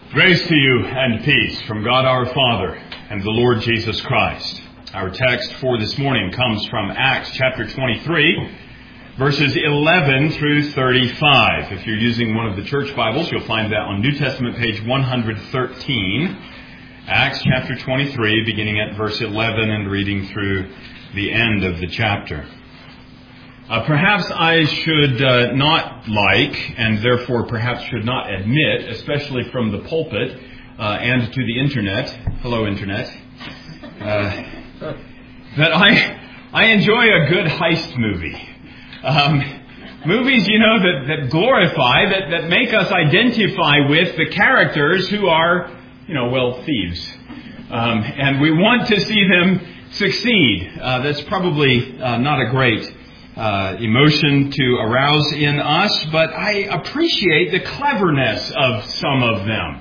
Grace to you and peace from God our Father and the Lord Jesus Christ. Our text for this morning comes from Acts chapter 23, verses 11 through 35. If you're using one of the church Bibles, you'll find that on New Testament page 113. Acts chapter 23, beginning at verse 11 and reading through the end of the chapter. Perhaps I should not like, and therefore perhaps should not admit, especially from the pulpit and to the internet, hello internet, that I enjoy a good heist movie. Movies, that glorify, that make us identify with the characters who are, thieves. And we want to see them succeed. That's probably not a great emotion to arouse in us, but I appreciate the cleverness of some of them.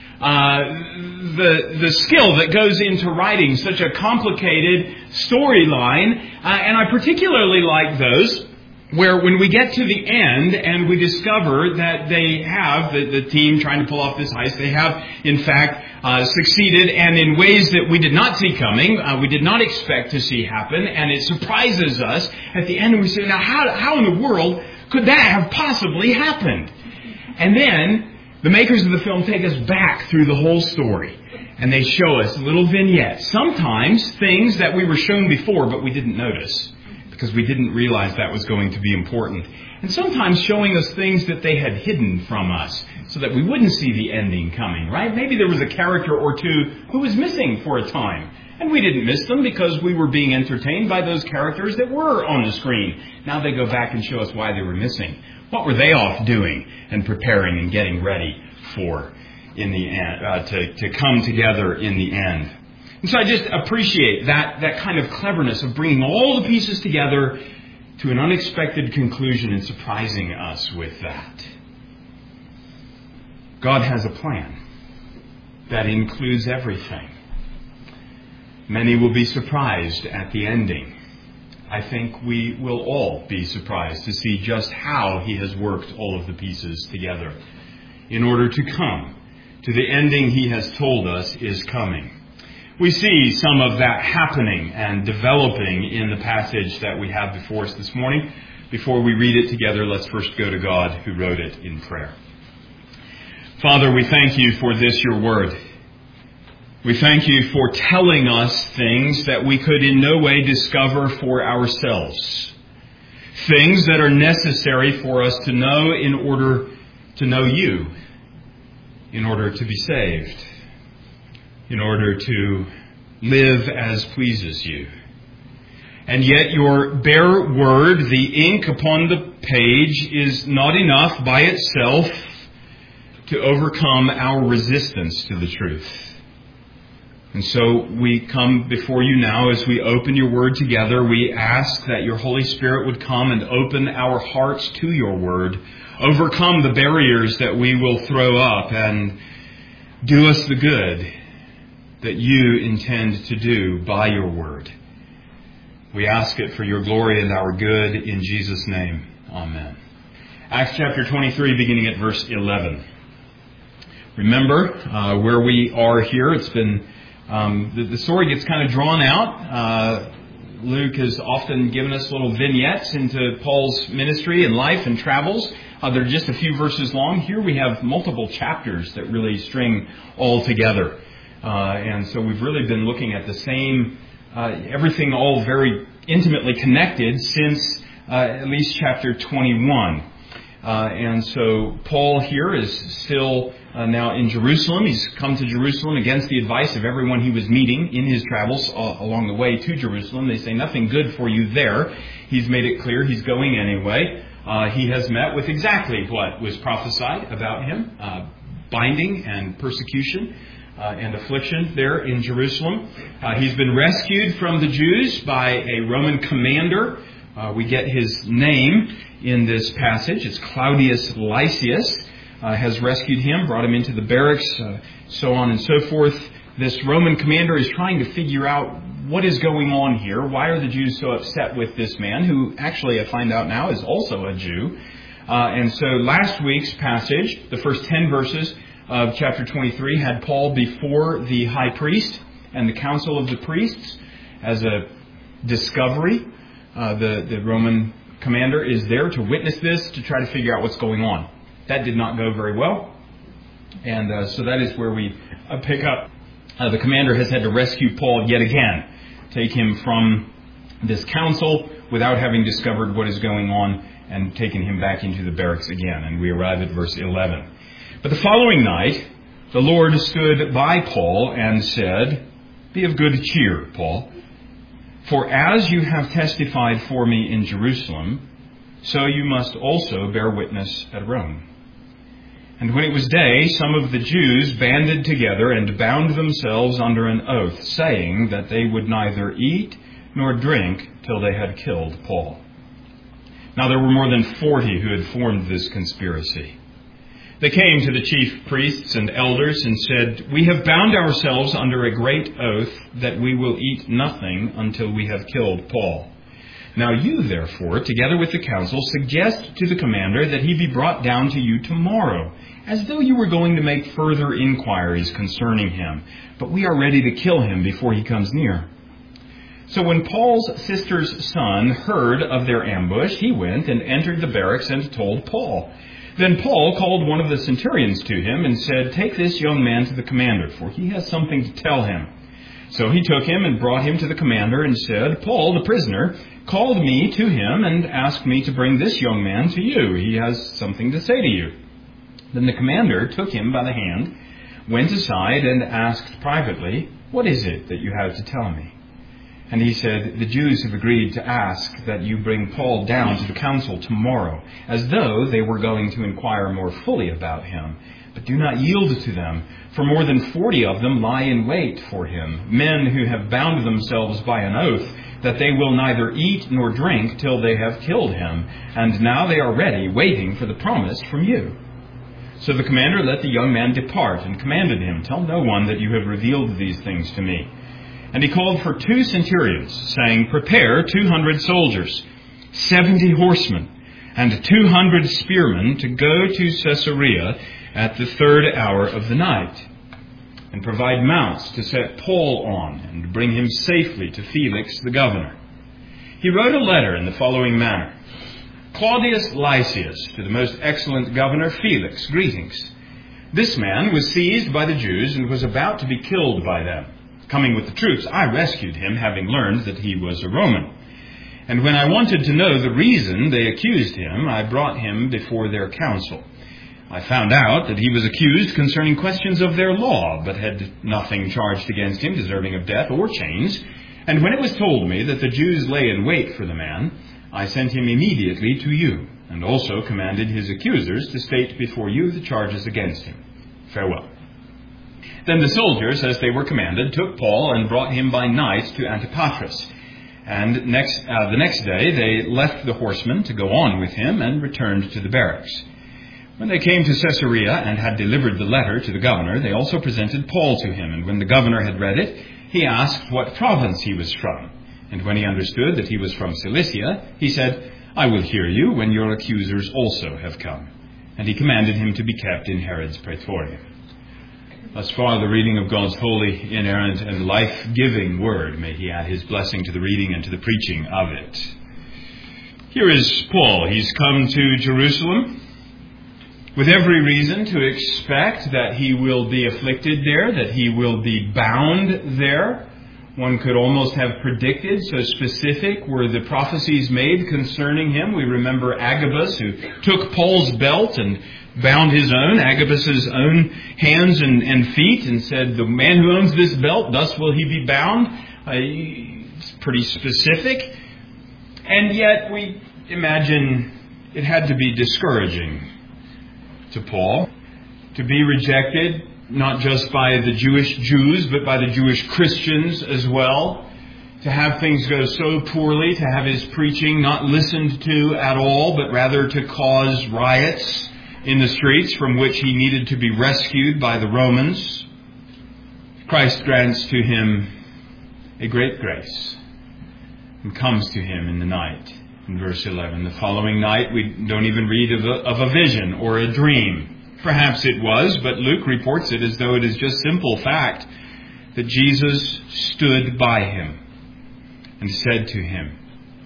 The skill that goes into writing such a complicated storyline, and I particularly like those where when we get to the end and we discover that they have, the team trying to pull off this heist, they have in fact succeeded, and in ways that we did not see coming, we did not expect to see happen, and it surprises us at the end, and we say, now how in the world could that have possibly happened? And then the makers of the film take us back through the whole story, and they show us little vignettes, sometimes things that we were shown before but we didn't notice, because we didn't realize that was going to be important. And sometimes showing us things that they had hidden from us so that we wouldn't see the ending coming, right? Maybe there was a character or two who was missing for a time, and we didn't miss them because we were being entertained by those characters that were on the screen. Now they go back and show us why they were missing. What were they off doing and preparing and getting ready for in the end, to come together in the end? And so I just appreciate that kind of cleverness of bringing all the pieces together to an unexpected conclusion and surprising us with that. God has a plan that includes everything. Many will be surprised at the ending. I think we will all be surprised to see just how He has worked all of the pieces together in order to come to the ending He has told us is coming. We see some of that happening and developing in the passage that we have before us this morning. Before we read it together, let's first go to God who wrote it in prayer. Father, we thank You for this, Your word. We thank You for telling us things that we could in no way discover for ourselves. Things that are necessary for us to know in order to know You, in order to be saved, in order to live as pleases You. And yet Your bare word, the ink upon the page, is not enough by itself to overcome our resistance to the truth. And so we come before You now as we open Your word together. We ask that Your Holy Spirit would come and open our hearts to Your word, overcome the barriers that we will throw up, and do us the good that You intend to do by Your word. We ask it for Your glory and our good in Jesus' name. Amen. Acts chapter 23, beginning at verse 11. Remember where we are here. It's been the story gets kind of drawn out. Luke has often given us little vignettes into Paul's ministry and life and travels. They're just a few verses long. Here we have multiple chapters that really string all together. And so we've really been looking at the same, everything all very intimately connected since at least chapter 21. And so Paul here is still now in Jerusalem. He's come to Jerusalem against the advice of everyone he was meeting in his travels along the way to Jerusalem. They say nothing good for you there. He's made it clear he's going anyway. He has met with exactly what was prophesied about him, binding and persecution and affliction there in Jerusalem. He's been rescued from the Jews by a Roman commander. We get his name in this passage. It's Claudius Lysias has rescued him, brought him into the barracks, so on and so forth. This Roman commander is trying to figure out what is going on here. Why are the Jews so upset with this man, who actually I find out now is also a Jew? And so last week's passage, the first 10 verses, of chapter 23 had Paul before the high priest and the council of the priests as a discovery. The Roman commander is there to witness this, to try to figure out what's going on. That did not go very well. And so that is where we pick up. The commander has had to rescue Paul yet again, take him from this council without having discovered what is going on, and taken him back into the barracks again. And we arrive at verse 11. But the following night, the Lord stood by Paul and said, "Be of good cheer, Paul, for as you have testified for me in Jerusalem, so you must also bear witness at Rome." And when it was day, some of the Jews banded together and bound themselves under an oath, saying that they would neither eat nor drink till they had killed Paul. Now there were more than 40 who had formed this conspiracy. They came to the chief priests and elders and said, "We have bound ourselves under a great oath that we will eat nothing until we have killed Paul. Now you, therefore, together with the council, suggest to the commander that he be brought down to you tomorrow, as though you were going to make further inquiries concerning him. But we are ready to kill him before he comes near." So when Paul's sister's son heard of their ambush, he went and entered the barracks and told Paul. Then Paul called one of the centurions to him and said, "Take this young man to the commander, for he has something to tell him." So he took him and brought him to the commander and said, "Paul, the prisoner, called me to him and asked me to bring this young man to you. He has something to say to you." Then the commander took him by the hand, went aside and asked privately, "What is it that you have to tell me?" And he said, "The Jews have agreed to ask that you bring Paul down to the council tomorrow, as though they were going to inquire more fully about him. But do not yield to them, for more than 40 of them lie in wait for him, men who have bound themselves by an oath that they will neither eat nor drink till they have killed him. And now they are ready, waiting for the promise from you." So the commander let the young man depart and commanded him, "Tell no one that you have revealed these things to me." And he called for 2 centurions, saying, "Prepare 200 soldiers, 70 horsemen, and 200 spearmen to go to Caesarea at the 3rd hour of the night, and provide mounts to set Paul on and bring him safely to Felix the governor." He wrote a letter in the following manner: "Claudius Lysias, to the most excellent governor Felix, greetings. This man was seized by the Jews and was about to be killed by them. Coming with the troops, I rescued him, having learned that he was a Roman. And when I wanted to know the reason they accused him, I brought him before their council. I found out that he was accused concerning questions of their law, but had nothing charged against him deserving of death or chains. And when it was told me that the Jews lay in wait for the man, I sent him immediately to you, and also commanded his accusers to state before you the charges against him. Farewell." Then the soldiers, as they were commanded, took Paul and brought him by night to Antipatris. And the next day they left the horsemen to go on with him and returned to the barracks. When they came to Caesarea and had delivered the letter to the governor, they also presented Paul to him. And when the governor had read it, he asked what province he was from. And when he understood that he was from Cilicia, he said, "I will hear you when your accusers also have come." And he commanded him to be kept in Herod's praetorium. Thus far, the reading of God's holy, inerrant, and life-giving word. May he add his blessing to the reading and to the preaching of it. Here is Paul. He's come to Jerusalem with every reason to expect that he will be afflicted there, that he will be bound there. One could almost have predicted, so specific were the prophecies made concerning him. We remember Agabus, who took Paul's belt and bound his own, Agabus's own hands and feet, and said, "The man who owns this belt, thus will he be bound." It's pretty specific. And yet we imagine it had to be discouraging to Paul to be rejected, not just by the Jewish Jews, but by the Jewish Christians as well. To have things go so poorly, to have his preaching not listened to at all, but rather to cause riots in the streets from which he needed to be rescued by the Romans. Christ grants to him a great grace and comes to him in the night. In verse 11, the following night, we don't even read of a vision or a dream. Perhaps it was, but Luke reports it as though it is just simple fact that Jesus stood by him and said to him,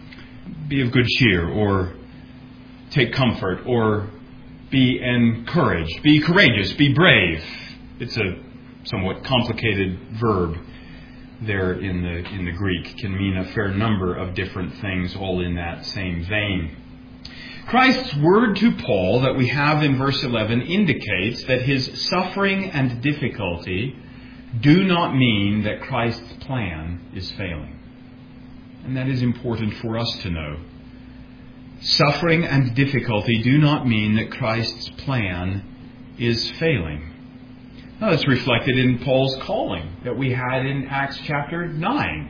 "Be of good cheer," or "Take comfort," or "Be encouraged," "Be courageous," "Be brave." It's a somewhat complicated verb there in the Greek. Can mean a fair number of different things, all in that same vein. Christ's word to Paul that we have in verse 11 indicates that his suffering and difficulty do not mean that Christ's plan is failing. And that is important for us to know. Suffering and difficulty do not mean that Christ's plan is failing. Now, it's reflected in Paul's calling that we had in Acts chapter 9.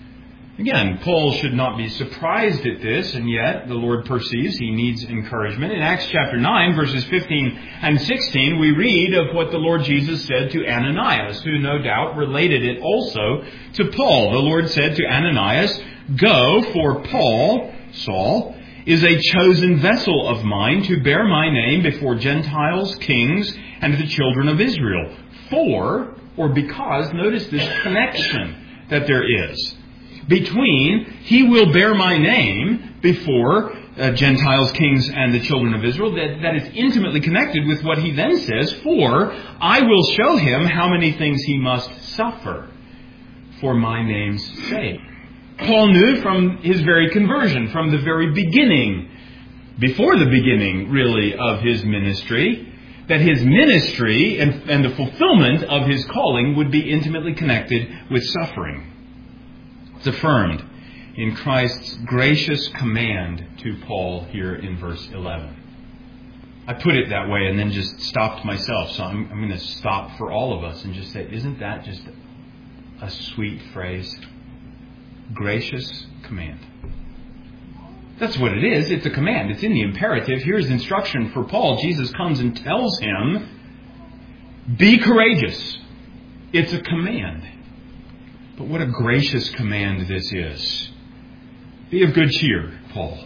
Again, Paul should not be surprised at this, and yet the Lord perceives he needs encouragement. In Acts chapter 9, verses 15 and 16, we read of what the Lord Jesus said to Ananias, who no doubt related it also to Paul. The Lord said to Ananias, "Go, for Paul," Saul, "is a chosen vessel of mine to bear my name before Gentiles, kings, and the children of Israel." For, or because, notice this connection that there is between "he will bear my name before Gentiles, kings, and the children of Israel," that is intimately connected with what he then says, "For I will show him how many things he must suffer for my name's sake." Paul knew from his very conversion, from the very beginning, before the beginning, really, of his ministry, that his ministry and the fulfillment of his calling would be intimately connected with suffering. It's affirmed in Christ's gracious command to Paul here in verse 11. I put it that way and then just stopped myself, so I'm going to stop for all of us and just say, isn't that just a sweet phrase? Gracious command. That's what it is. It's a command. It's in the imperative. Here's instruction for Paul. Jesus comes and tells him, be courageous. It's a command. But what a gracious command this is. Be of good cheer, Paul.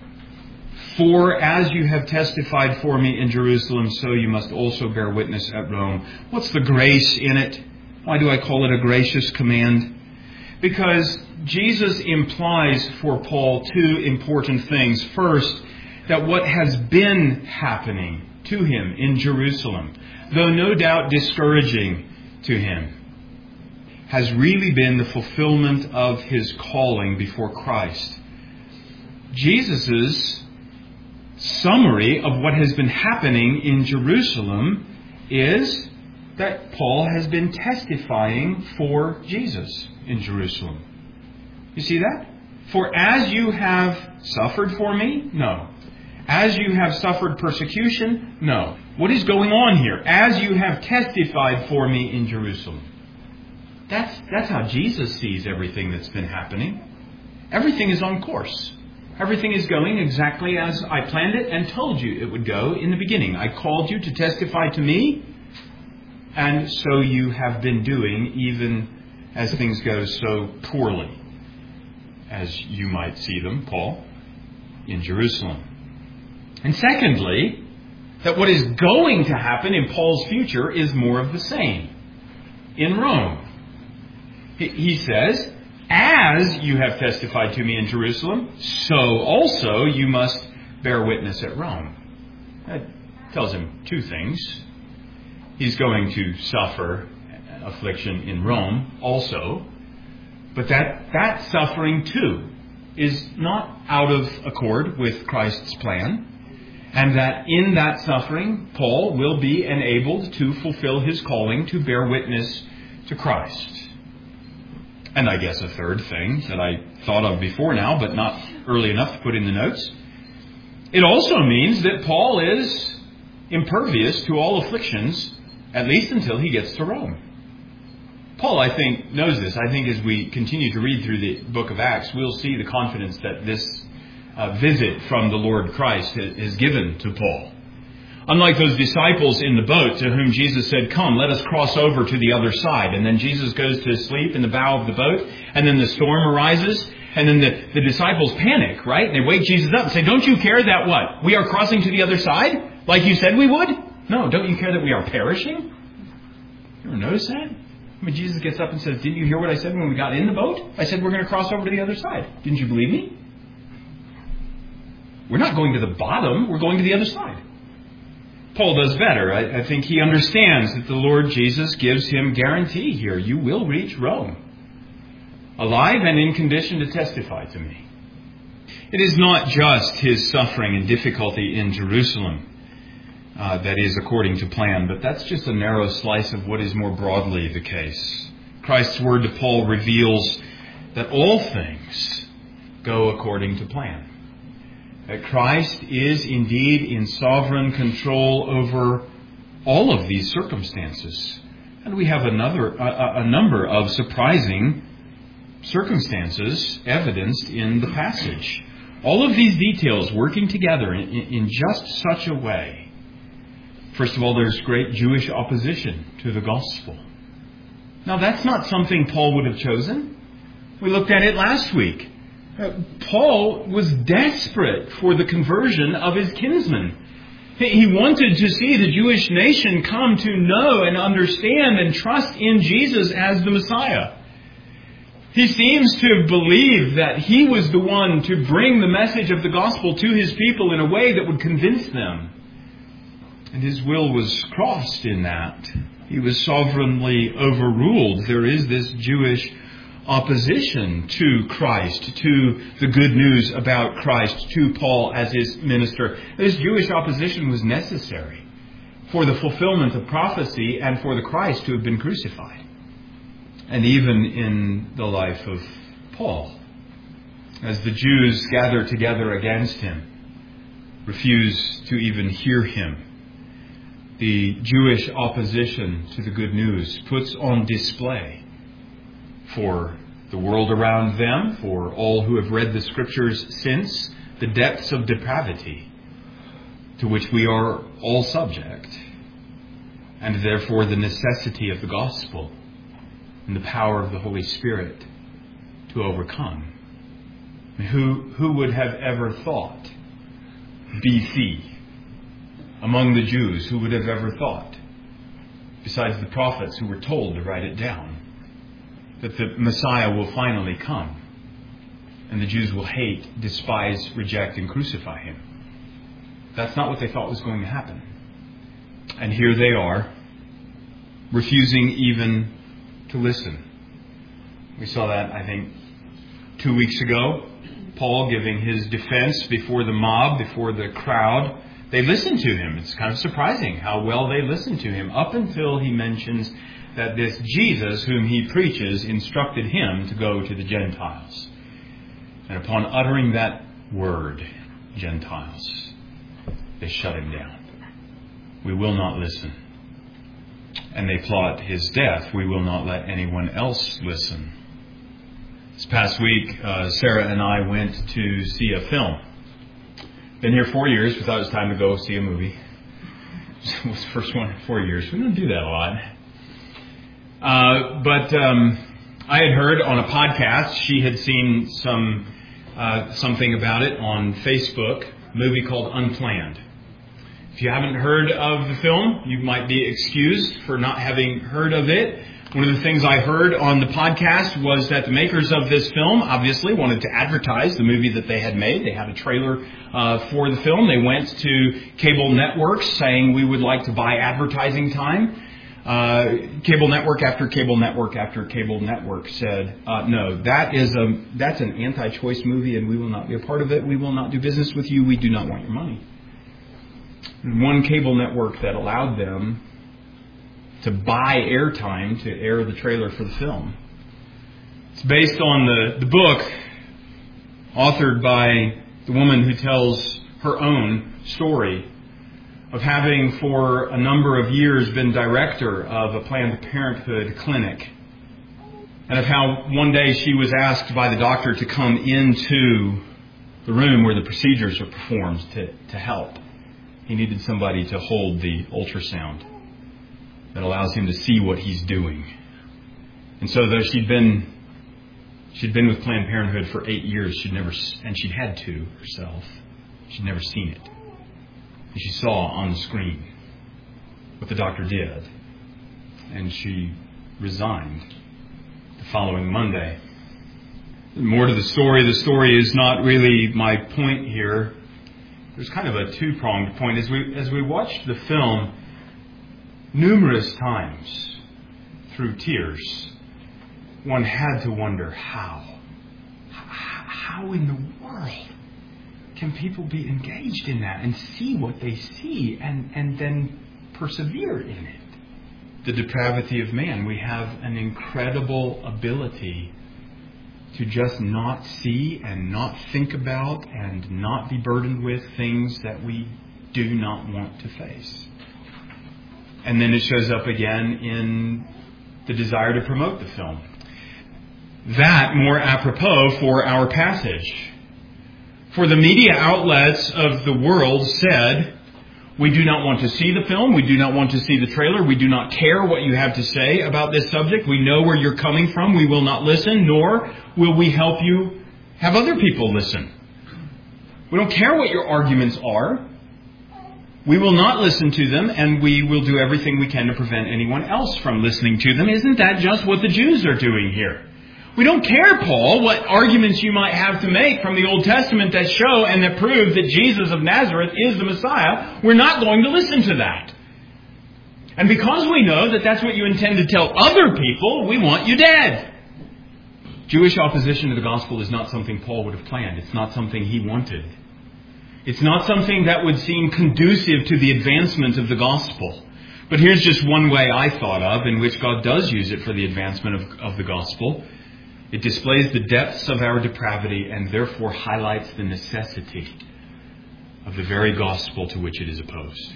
For as you have testified for me in Jerusalem, so you must also bear witness at Rome. What's the grace in it? Why do I call it a gracious command? Because Jesus implies for Paul two important things. First, that what has been happening to him in Jerusalem, though no doubt discouraging to him, has really been the fulfillment of his calling before Christ. Jesus' summary of what has been happening in Jerusalem is that Paul has been testifying for Jesus in Jerusalem. You see that? For as you have suffered for me? No. As you have suffered persecution? No. What is going on here? As you have testified for me in Jerusalem. That's how Jesus sees everything that's been happening. Everything is on course. Everything is going exactly as I planned it and told you it would go in the beginning. I called you to testify to me, and so you have been doing, even as things go so poorly, as you might see them, Paul, in Jerusalem. And secondly, that what is going to happen in Paul's future is more of the same in Rome. He says, as you have testified to me in Jerusalem, so also you must bear witness at Rome. That tells him two things. He's going to suffer affliction in Rome also, but that suffering too is not out of accord with Christ's plan, and that in that suffering, Paul will be enabled to fulfill his calling to bear witness to Christ. And I guess a third thing that I thought of before now, but not early enough to put in the notes. It also means that Paul is impervious to all afflictions, at least until he gets to Rome. Paul, I think, knows this. I think as we continue to read through the book of Acts, we'll see the confidence that this visit from the Lord Christ is given to Paul. Unlike those disciples in the boat to whom Jesus said, come, let us cross over to the other side. And then Jesus goes to sleep in the bow of the boat. And then the storm arises. And then the disciples panic, right? They wake Jesus up and say, don't you care that what? We are crossing to the other side? Like you said we would? No, don't you care that we are perishing? You ever notice that? When Jesus gets up and says, didn't you hear what I said when we got in the boat? I said we're going to cross over to the other side. Didn't you believe me? We're not going to the bottom. We're going to the other side. Paul does better. I think he understands that the Lord Jesus gives him guarantee here. You will reach Rome, alive and in condition to testify to me. It is not just his suffering and difficulty in Jerusalem that is according to plan, but that's just a narrow slice of what is more broadly the case. Christ's word to Paul reveals that all things go according to plan. That Christ is indeed in sovereign control over all of these circumstances. And we have a number of surprising circumstances evidenced in the passage. All of these details working together in just such a way. First of all, there's great Jewish opposition to the gospel. Now, that's not something Paul would have chosen. We looked at it last week. Paul was desperate for the conversion of his kinsmen. He wanted to see the Jewish nation come to know and understand and trust in Jesus as the Messiah. He seems to believe that he was the one to bring the message of the gospel to his people in a way that would convince them. And his will was crossed in that. He was sovereignly overruled. There is this Jewish opposition to Christ, to the good news about Christ, to Paul as his minister. This Jewish opposition was necessary for the fulfillment of prophecy and for the Christ to have been crucified. And even in the life of Paul, as the Jews gather together against him, refuse to even hear him, the Jewish opposition to the good news puts on display for the world around them, for all who have read the Scriptures since, the depths of depravity to which we are all subject, and therefore the necessity of the gospel and the power of the Holy Spirit to overcome. Who would have ever thought, BC, among the Jews, who would have ever thought, besides the prophets who were told to write it down, that the Messiah will finally come and the Jews will hate, despise, reject, and crucify him? That's not what they thought was going to happen. And here they are, refusing even to listen. We saw that, I think, 2 weeks ago. Paul giving his defense before the mob, before the crowd. They listened to him. It's kind of surprising how well they listened to him, up until he mentions that this Jesus whom he preaches instructed him to go to the Gentiles. And upon uttering that word, Gentiles, they shut him down. We will not listen. And they plot his death. We will not let anyone else listen. This past week, Sarah and I went to see a film. Been here 4 years. We thought it was time to go see a movie. It was the first one in 4 years. We don't do that a lot. But I had heard on a podcast, she had seen something about it on Facebook, a movie called Unplanned. If you haven't heard of the film, you might be excused for not having heard of it. One of the things I heard on the podcast was that the makers of this film obviously wanted to advertise the movie that they had made. They had a trailer for the film. They went to cable networks saying, we would like to buy advertising time. Cable network after cable network after cable network said, no, that's an anti-choice movie and we will not be a part of it. We will not do business with you. We do not want your money. One cable network that allowed them to buy airtime to air the trailer for the film. It's based on the book authored by the woman who tells her own story of having for a number of years been director of a Planned Parenthood clinic, and of how one day she was asked by the doctor to come into the room where the procedures are performed to help. He needed somebody to hold the ultrasound that allows him to see what he's doing. And so though she'd been with Planned Parenthood for 8 years, she'd had to herself. She'd never seen it. And she saw on the screen what the doctor did. And she resigned the following Monday. More to the story. The story is not really my point here. There's kind of a two-pronged point. As we watched the film, numerous times through tears, one had to wonder how in the world can people be engaged in that and see what they see and then persevere in it? The depravity of man. We have an incredible ability to just not see and not think about and not be burdened with things that we do not want to face. And then it shows up again in the desire to promote the film. That more apropos for our passage. For the media outlets of the world said, we do not want to see the film. We do not want to see the trailer. We do not care what you have to say about this subject. We know where you're coming from. We will not listen, nor will we help you have other people listen. We don't care what your arguments are. We will not listen to them, and we will do everything we can to prevent anyone else from listening to them. Isn't that just what the Jews are doing here? We don't care, Paul, what arguments you might have to make from the Old Testament that show and that prove that Jesus of Nazareth is the Messiah. We're not going to listen to that. And because we know that that's what you intend to tell other people, we want you dead. Jewish opposition to the gospel is not something Paul would have planned. It's not something he wanted. It's not something that would seem conducive to the advancement of the gospel. But here's just one way I thought of in which God does use it for the advancement of the gospel. It displays the depths of our depravity and therefore highlights the necessity of the very gospel to which it is opposed.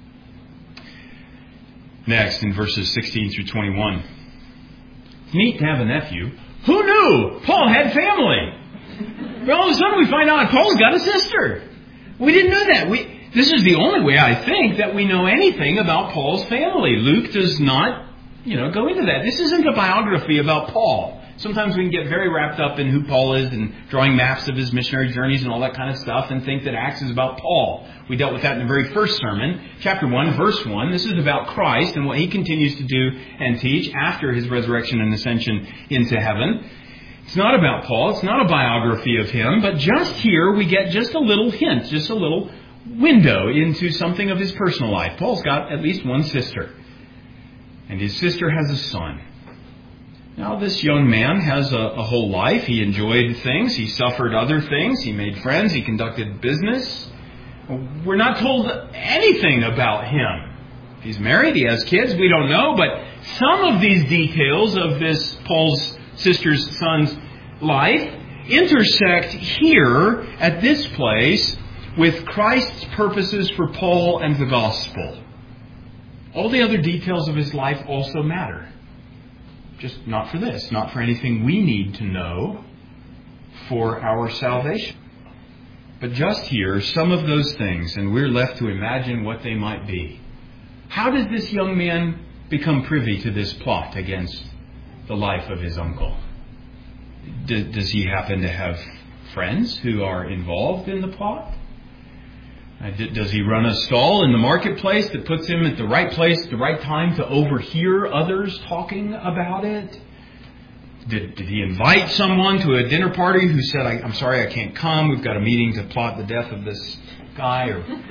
Next, in verses 16 through 21. It's neat to have a nephew. Who knew Paul had family? But all of a sudden we find out Paul's got a sister. We didn't know that. This is the only way, I think, that we know anything about Paul's family. Luke does not, go into that. This isn't a biography about Paul. Sometimes we can get very wrapped up in who Paul is and drawing maps of his missionary journeys and all that kind of stuff and think that Acts is about Paul. We dealt with that in the very first sermon, chapter 1, verse 1. This is about Christ and what he continues to do and teach after his resurrection and ascension into heaven. It's not about Paul. It's not a biography of him. But just here we get just a little hint, just a little window into something of his personal life. Paul's got at least one sister. And his sister has a son. Now, this young man has a whole life. He enjoyed things. He suffered other things. He made friends. He conducted business. We're not told anything about him. He's married. He has kids. We don't know. But some of these details of this Paul's sister's son's life intersect here at this place with Christ's purposes for Paul and the gospel. All the other details of his life also matter. Just not for this, not for anything we need to know for our salvation. But just here, some of those things, and we're left to imagine what they might be. How does this young man become privy to this plot against the life of his uncle? Does he happen to have friends who are involved in the plot? Does he run a stall in the marketplace that puts him at the right place at the right time to overhear others talking about it? Did he invite someone to a dinner party who said, I'm sorry I can't come, we've got a meeting to plot the death of this guy?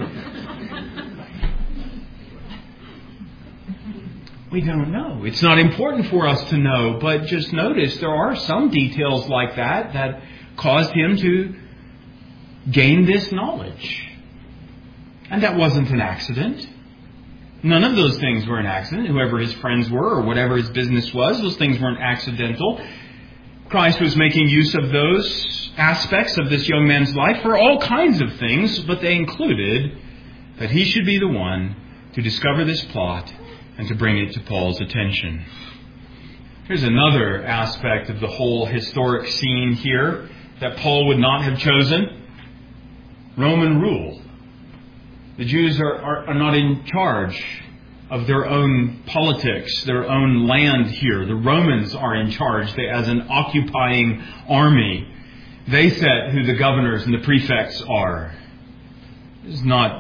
We don't know. It's not important for us to know, but just notice there are some details like that caused him to gain this knowledge. And that wasn't an accident. None of those things were an accident. Whoever his friends were or whatever his business was, those things weren't accidental. Christ was making use of those aspects of this young man's life for all kinds of things, but they included that he should be the one to discover this plot and to bring it to Paul's attention. Here's another aspect of the whole historic scene here that Paul would not have chosen. Roman rule. The Jews are not in charge of their own politics, their own land here. The Romans are in charge as an occupying army. They set who the governors and the prefects are. This is not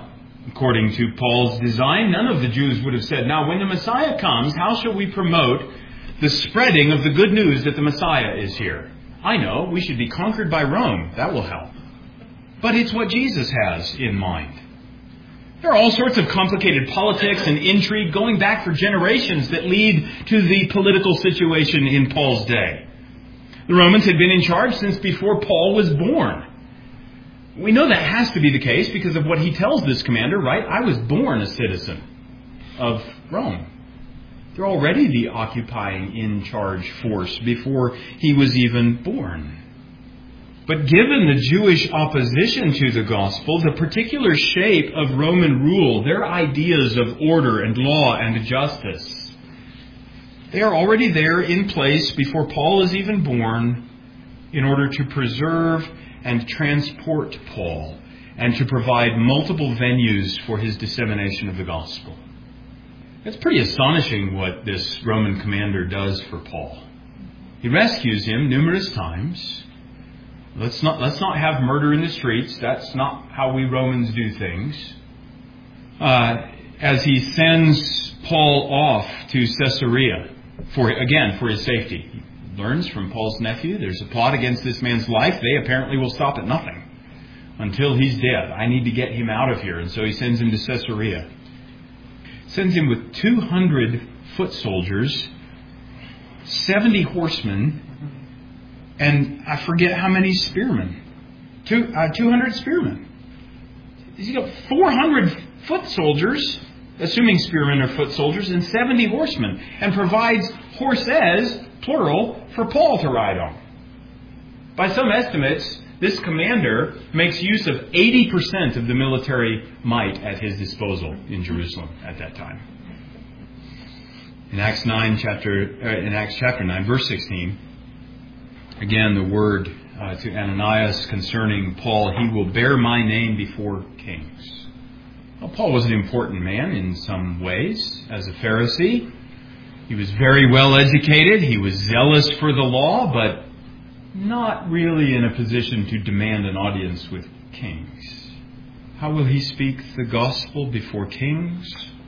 According to Paul's design, none of the Jews would have said, now when the Messiah comes, how shall we promote the spreading of the good news that the Messiah is here? I know, we should be conquered by Rome. That will help. But it's what Jesus has in mind. There are all sorts of complicated politics and intrigue going back for generations that lead to the political situation in Paul's day. The Romans had been in charge since before Paul was born. We know that has to be the case because of what he tells this commander, right? I was born a citizen of Rome. They're already the occupying in charge force before he was even born. But given the Jewish opposition to the gospel, the particular shape of Roman rule, their ideas of order and law and justice, they are already there in place before Paul is even born in order to preserve and transport Paul and to provide multiple venues for his dissemination of the gospel. It's pretty astonishing what this Roman commander does for Paul. He rescues him numerous times. Let's not have murder in the streets. That's not how we Romans do things. As he sends Paul off to Caesarea for his safety. He learns from Paul's nephew there's a plot against this man's life. They apparently will stop at nothing until he's dead. I need to get him out of here. And so he sends him to Caesarea. Sends him with 200 foot soldiers, 70 horsemen, and I forget how many spearmen. 200 spearmen. He's got 400 foot soldiers, assuming spearmen are foot soldiers, and 70 horsemen, and provides horses, plural, for Paul to ride on. By some estimates, this commander makes use of 80% of the military might at his disposal in Jerusalem at that time. In Acts chapter 9, verse 16, again the word to Ananias concerning Paul, he will bear my name before kings. Well, Paul was an important man in some ways as a Pharisee. He was very well educated. He was zealous for the law, but not really in a position to demand an audience with kings. How will he speak the gospel before kings?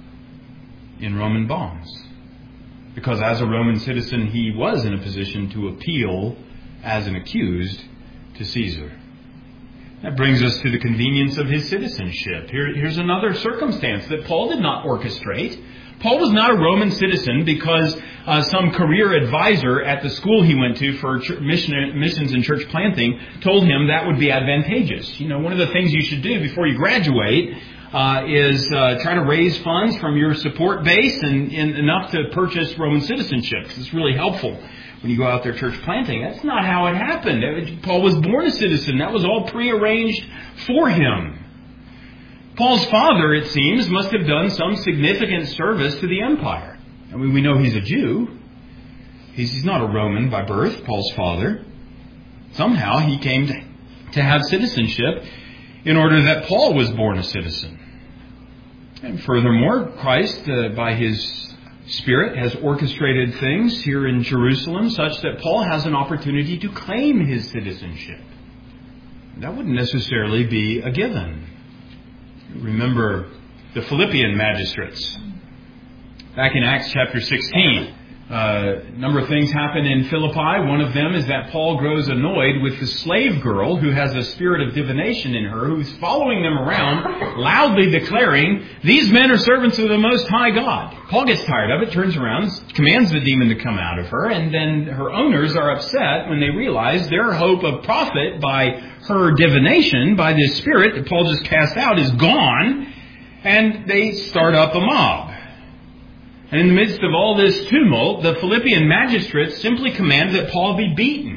In Roman bonds. Because as a Roman citizen, he was in a position to appeal as an accused to Caesar. That brings us to the convenience of his citizenship. Here's another circumstance that Paul did not orchestrate. Paul was not a Roman citizen because some career advisor at the school he went to for missions and church planting told him that would be advantageous. You know, one of the things you should do before you graduate is try to raise funds from your support base and enough to purchase Roman citizenship. It's really helpful when you go out there church planting. That's not how it happened. Paul was born a citizen. That was all prearranged for him. Paul's father, it seems, must have done some significant service to the empire. I mean, we know he's a Jew. He's not a Roman by birth, Paul's father. Somehow he came to have citizenship in order that Paul was born a citizen. And furthermore, Christ, by his Spirit, has orchestrated things here in Jerusalem such that Paul has an opportunity to claim his citizenship. That wouldn't necessarily be a given. Remember the Philippian magistrates. Back in Acts chapter 16, a number of things happen in Philippi. One of them is that Paul grows annoyed with the slave girl who has a spirit of divination in her, who's following them around, loudly declaring, these men are servants of the Most High God. Paul gets tired of it, turns around, commands the demon to come out of her, and then her owners are upset when they realize their hope of profit by her divination, by this spirit that Paul just cast out, is gone, and they start up a mob. And in the midst of all this tumult, the Philippian magistrates simply command that Paul be beaten.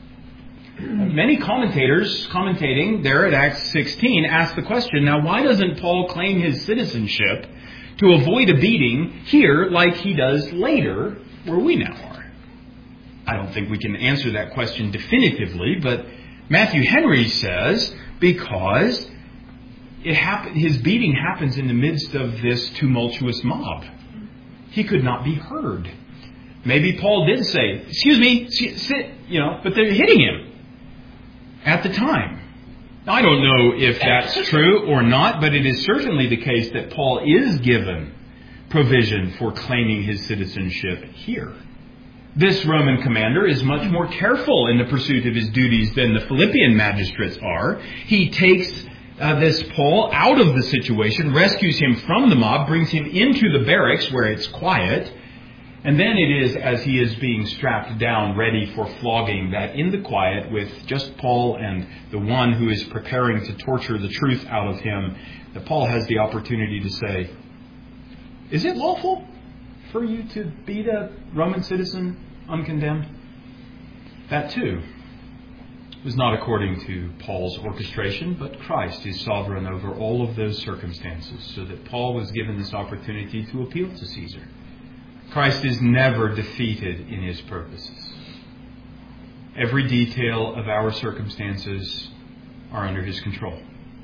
Many commentators commentating there at Acts 16 ask the question, now why doesn't Paul claim his citizenship to avoid a beating here like he does later where we now are? I don't think we can answer that question definitively, but Matthew Henry says because his beating happens in the midst of this tumultuous mob. He could not be heard. Maybe Paul did say, excuse me, sit, but they're hitting him at the time. Now, I don't know if that's true or not, but it is certainly the case that Paul is given provision for claiming his citizenship here. This Roman commander is much more careful in the pursuit of his duties than the Philippian magistrates are. He takes this Paul out of the situation, rescues him from the mob, brings him into the barracks where it's quiet, and then it is as he is being strapped down, ready for flogging, that in the quiet, with just Paul and the one who is preparing to torture the truth out of him, that Paul has the opportunity to say, "Is it lawful for you to beat a Roman citizen uncondemned?" That too was not according to Paul's orchestration, but Christ is sovereign over all of those circumstances, so that Paul was given this opportunity to appeal to Caesar. Christ is never defeated in his purposes. Every detail of our circumstances are under his control.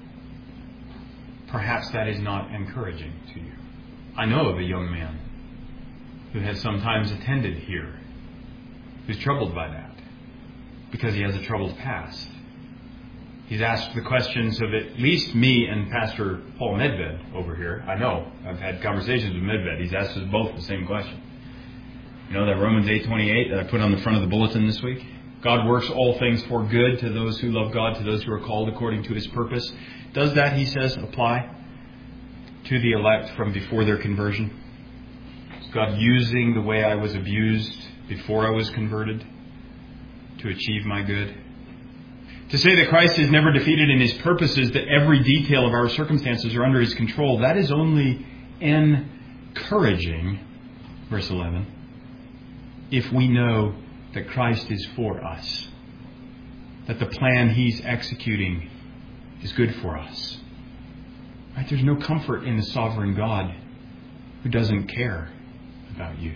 Perhaps that is not encouraging to you. I know of a young man who has sometimes attended here who's troubled by that because he has a troubled past. He's asked the questions of at least me and Pastor Paul Medved over here. I know. I've had conversations with Medved. He's asked us both the same question. You know that Romans 8:28 that I put on the front of the bulletin this week? God works all things for good to those who love God, to those who are called according to his purpose. Does that, he says, apply to the elect from before their conversion? Is God using the way I was abused before I was converted to achieve my good? To say that Christ is never defeated in his purposes, that every detail of our circumstances are under his control, that is only encouraging, verse 11, if we know that Christ is for us, that the plan he's executing is good for us. Right? There's no comfort in the sovereign God who doesn't care about you.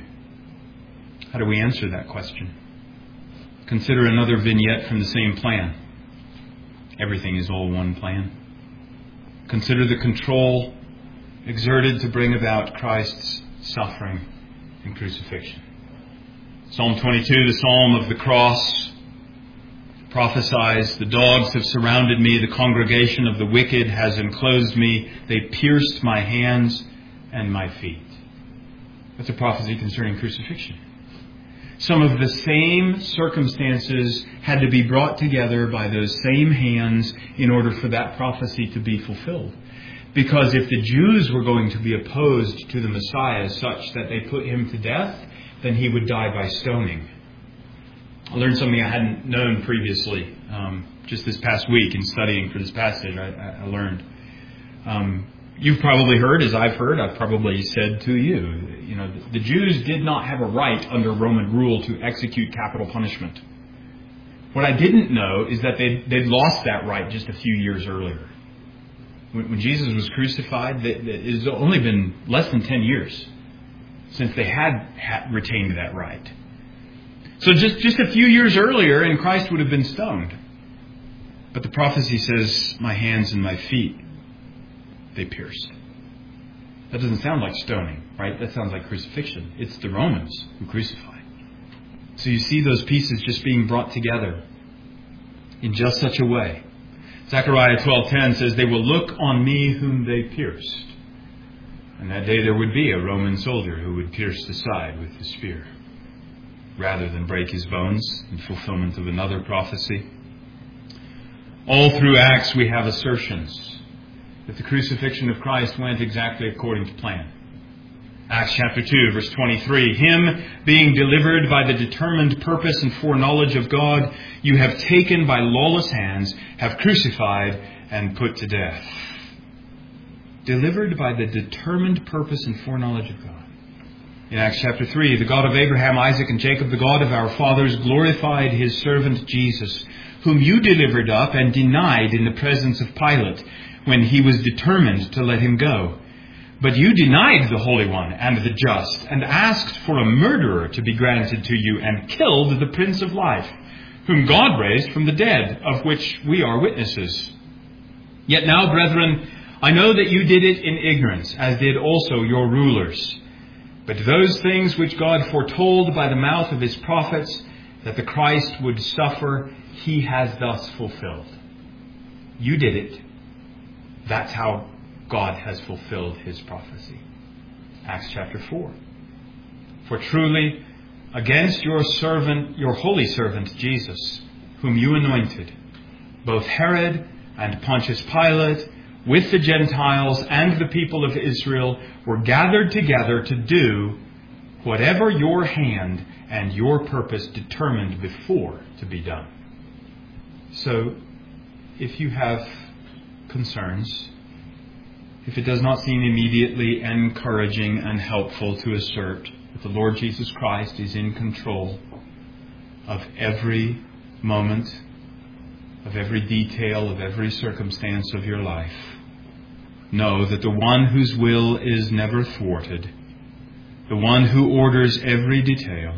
How do we answer that question? Consider another vignette from the same plan. Everything is all one plan. Consider the control exerted to bring about Christ's suffering and crucifixion. Psalm 22, the Psalm of the Cross, prophesies, "The dogs have surrounded me, the congregation of the wicked has enclosed me, they pierced my hands and my feet." That's a prophecy concerning crucifixion. Some of the same circumstances had to be brought together by those same hands in order for that prophecy to be fulfilled. Because if the Jews were going to be opposed to the Messiah such that they put him to death, then he would die by stoning. I learned something I hadn't known previously. Just this past week in studying for this passage, I learned. You've probably heard, as I've heard, I've probably said to you, the Jews did not have a right under Roman rule to execute capital punishment. What I didn't know is that they'd lost that right just a few years earlier. When Jesus was crucified, it has only been less than 10 years since they had retained that right. So just a few years earlier, and Christ would have been stoned. But the prophecy says, "My hands and my feet, they pierced." That doesn't sound like stoning, right? That sounds like crucifixion. It's the Romans who crucified. So you see those pieces just being brought together in just such a way. Zechariah 12:10 says, "They will look on me whom they pierced." And that day there would be a Roman soldier who would pierce the side with the spear, rather than break his bones in fulfillment of another prophecy. All through Acts we have assertions that the crucifixion of Christ went exactly according to plan. Acts chapter 2, verse 23, "Him being delivered by the determined purpose and foreknowledge of God, you have taken by lawless hands, have crucified and put to death." Delivered by the determined purpose and foreknowledge of God. In Acts chapter 3, "The God of Abraham, Isaac, and Jacob, the God of our fathers, glorified his servant Jesus, whom you delivered up and denied in the presence of Pilate, when he was determined to let him go. But you denied the Holy One and the Just, and asked for a murderer to be granted to you, and killed the Prince of Life, whom God raised from the dead, of which we are witnesses. Yet now, brethren, I know that you did it in ignorance, as did also your rulers. But those things which God foretold by the mouth of his prophets, that the Christ would suffer, he has thus fulfilled." You did it. That's how God has fulfilled his prophecy. Acts chapter 4. For truly, against your servant, your holy servant Jesus, whom you anointed, both Herod and Pontius Pilate, with the Gentiles and the people of Israel, were gathered together to do whatever your hand and your purpose determined before to be done. So, if you have concerns, if it does not seem immediately encouraging and helpful to assert that the Lord Jesus Christ is in control of every moment, of every detail, of every circumstance of your life, know that the one whose will is never thwarted, the one who orders every detail,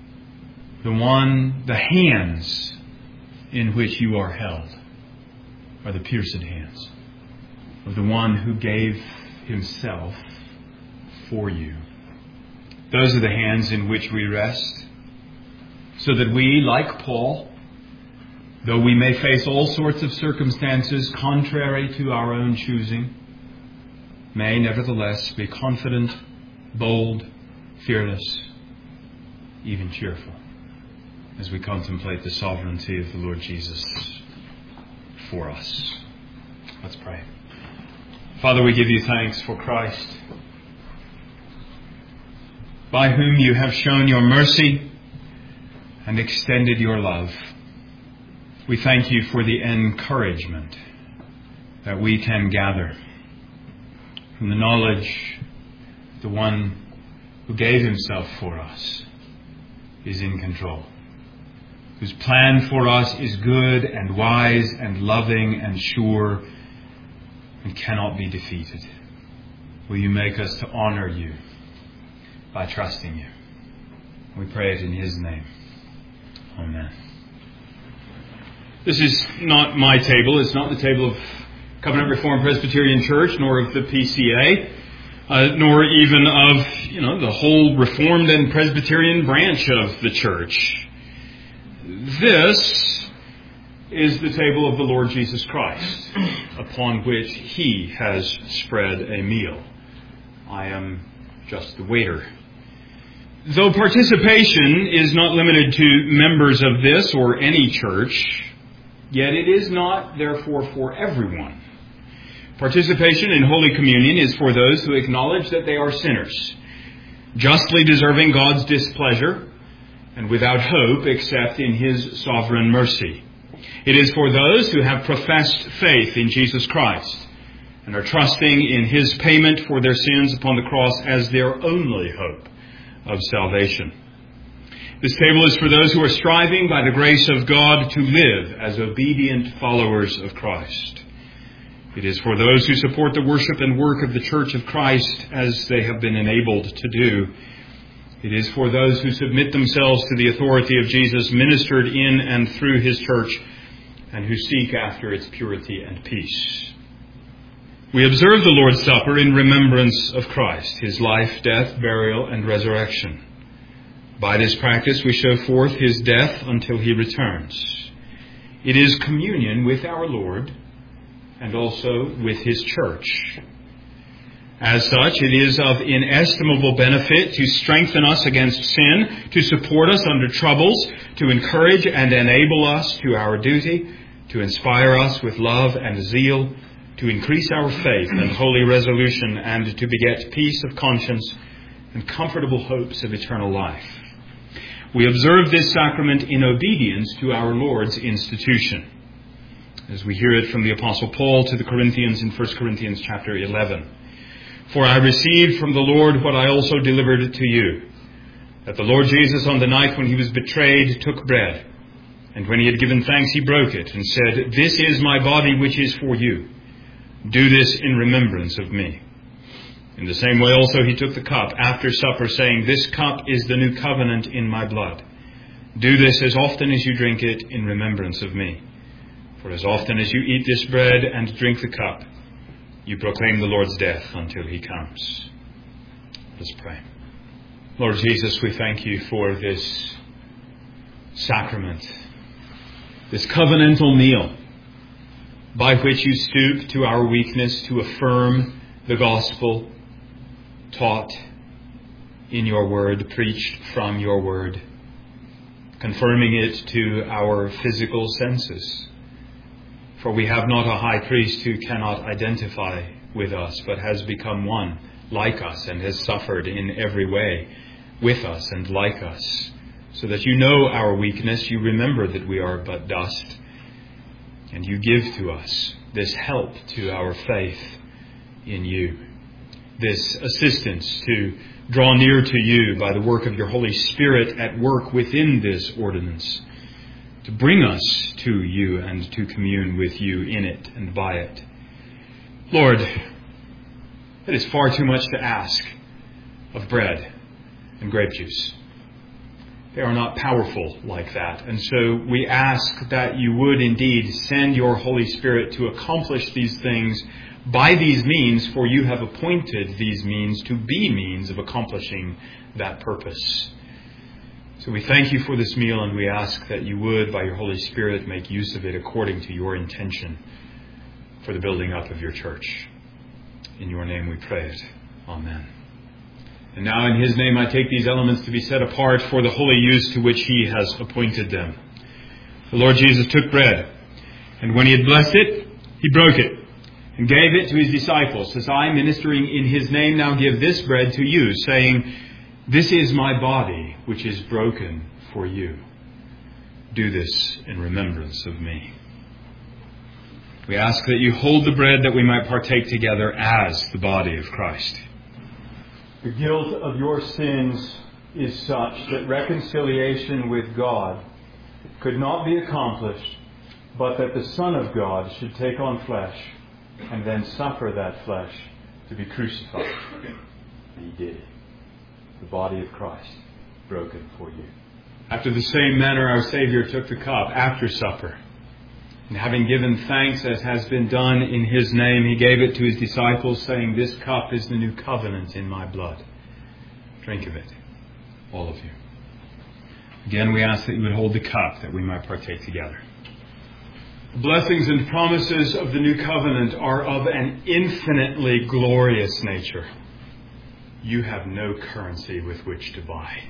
the hands in which you are held are the pierced hands of the one who gave himself for you. Those are the hands in which we rest, so that we, like Paul, though we may face all sorts of circumstances contrary to our own choosing, may nevertheless be confident, bold, fearless, even cheerful, as we contemplate the sovereignty of the Lord Jesus for us. Let's pray. Father, we give you thanks for Christ, by whom you have shown your mercy and extended your love. We thank you for the encouragement that we can gather from the knowledge the one who gave himself for us is in control, whose plan for us is good and wise and loving and sure and cannot be defeated. Will you make us to honor you by trusting you? We pray it in his name. Amen. This is not my table. It's not the table of Covenant Reformed Presbyterian Church, nor of the PCA, nor even of, the whole Reformed and Presbyterian branch of the church. This is the table of the Lord Jesus Christ, upon which he has spread a meal. I am just the waiter. Though participation is not limited to members of this or any church, yet it is not, therefore, for everyone. Participation in Holy Communion is for those who acknowledge that they are sinners, justly deserving God's displeasure, and without hope except in his sovereign mercy. It is for those who have professed faith in Jesus Christ and are trusting in his payment for their sins upon the cross as their only hope of salvation. This table is for those who are striving by the grace of God to live as obedient followers of Christ. It is for those who support the worship and work of the Church of Christ as they have been enabled to do. It is for those who submit themselves to the authority of Jesus ministered in and through his church and who seek after its purity and peace. We observe the Lord's Supper in remembrance of Christ, his life, death, burial, and resurrection. By this practice we show forth his death until he returns. It is communion with our Lord and also with his church. As such, it is of inestimable benefit to strengthen us against sin, to support us under troubles, to encourage and enable us to our duty, to inspire us with love and zeal, to increase our faith and holy resolution, and to beget peace of conscience and comfortable hopes of eternal life. We observe this sacrament in obedience to our Lord's institution, as we hear it from the Apostle Paul to the Corinthians in 1 Corinthians chapter 11. For I received from the Lord what I also delivered to you, that the Lord Jesus on the night when he was betrayed took bread, and when he had given thanks he broke it, and said, "This is my body which is for you. Do this in remembrance of me." In the same way also he took the cup after supper, saying, "This cup is the new covenant in my blood. Do this as often as you drink it in remembrance of me. For as often as you eat this bread and drink the cup, you proclaim the Lord's death until he comes." Let's pray. Lord Jesus, we thank you for this sacrament, this covenantal meal, by which you stoop to our weakness to affirm the gospel taught in your word, preached from your word, confirming it to our physical senses. For we have not a high priest who cannot identify with us, but has become one like us and has suffered in every way with us and like us, so that you know our weakness, you remember that we are but dust, and you give to us this help to our faith in you, this assistance to draw near to you by the work of your Holy Spirit at work within this ordinance, to bring us to you and to commune with you in it and by it. Lord, it is far too much to ask of bread and grape juice. They are not powerful like that. And so we ask that you would indeed send your Holy Spirit to accomplish these things by these means, for you have appointed these means to be means of accomplishing that purpose. So we thank you for this meal, and we ask that you would, by your Holy Spirit, make use of it according to your intention for the building up of your church. In your name we pray it. Amen. And now in his name I take these elements to be set apart for the holy use to which he has appointed them. The Lord Jesus took bread, and when he had blessed it, he broke it, and gave it to his disciples, as I, ministering in his name, now give this bread to you, saying, this is my body, which is broken for you. Do this in remembrance of me. We ask that you hold the bread that we might partake together as the body of Christ. The guilt of your sins is such that reconciliation with God could not be accomplished, but that the Son of God should take on flesh and then suffer that flesh to be crucified. He did. The body of Christ broken for you. After the same manner our Savior took the cup after supper, and having given thanks as has been done in his name, he gave it to his disciples, saying, this cup is the new covenant in my blood. Drink of it, all of you. Again, we ask that you would hold the cup that we might partake together. The blessings and promises of the new covenant are of an infinitely glorious nature. You have no currency with which to buy.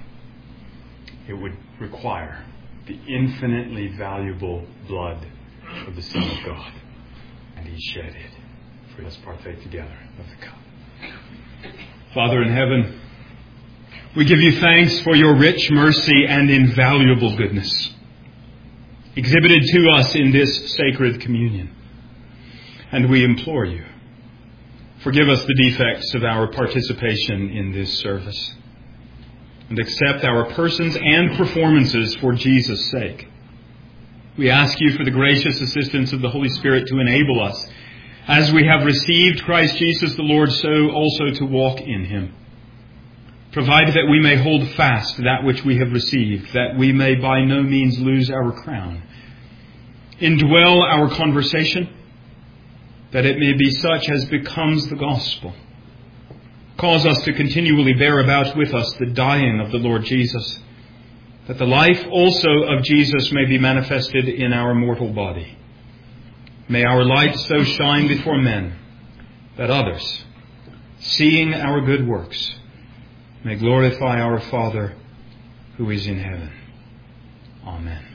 It would require the infinitely valuable blood of the Son of God. And he shed it. For us partake together of the cup. Father in heaven, we give you thanks for your rich mercy and invaluable goodness exhibited to us in this sacred communion. And we implore you, forgive us the defects of our participation in this service, and accept our persons and performances for Jesus' sake. We ask you for the gracious assistance of the Holy Spirit to enable us, as we have received Christ Jesus the Lord, so also to walk in him. Provide that we may hold fast that which we have received, that we may by no means lose our crown. Indwell our conversation, that it may be such as becomes the gospel. Cause us to continually bear about with us the dying of the Lord Jesus, that the life also of Jesus may be manifested in our mortal body. May our light so shine before men that others, seeing our good works, may glorify our Father who is in heaven. Amen.